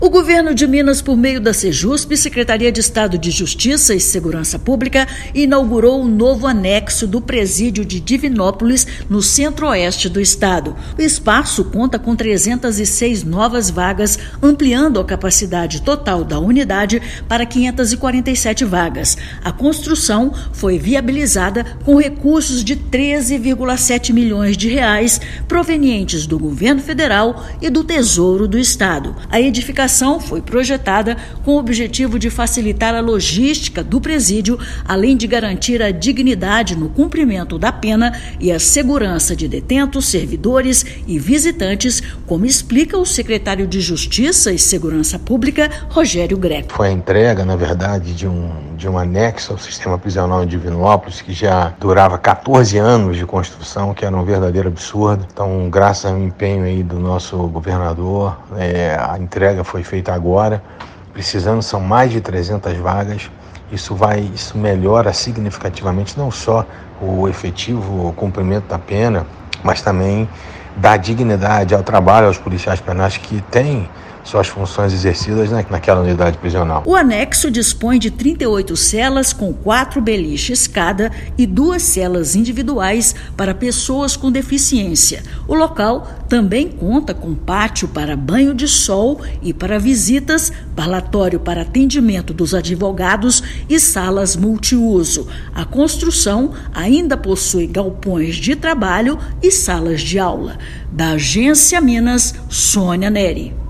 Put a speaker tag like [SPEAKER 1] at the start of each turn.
[SPEAKER 1] O governo de Minas, por meio da Sejusp, Secretaria de Estado de Justiça e Segurança Pública, inaugurou um novo anexo do presídio de Divinópolis, no centro-oeste do estado. O espaço conta com 306 novas vagas, ampliando a capacidade total da unidade para 547 vagas. A construção foi viabilizada com recursos de 13,7 milhões de reais provenientes do governo federal e do Tesouro do Estado. A edificação foi projetada com o objetivo de facilitar a logística do presídio, além de garantir a dignidade no cumprimento da pena e a segurança de detentos, servidores e visitantes, como explica o secretário de Justiça e Segurança Pública, Rogério Greco.
[SPEAKER 2] Foi a entrega, na verdade, de um anexo ao sistema prisional de Divinópolis, que já durava 14 anos de construção, que era um verdadeiro absurdo. Então, graças ao empenho aí do nosso governador, a entrega foi feita agora. Precisando, são mais de 300 vagas. Isso melhora significativamente não só o efetivo cumprimento da pena, mas também dá dignidade ao trabalho aos policiais penais que têm suas funções exercidas naquela unidade prisional.
[SPEAKER 1] O anexo dispõe de 38 celas com 4 beliches cada e 2 celas individuais para pessoas com deficiência. O local também conta com pátio para banho de sol e para visitas, parlatório para atendimento dos advogados e salas multiuso. A construção ainda possui galpões de trabalho e salas de aula. Da Agência Minas, Sônia Neri.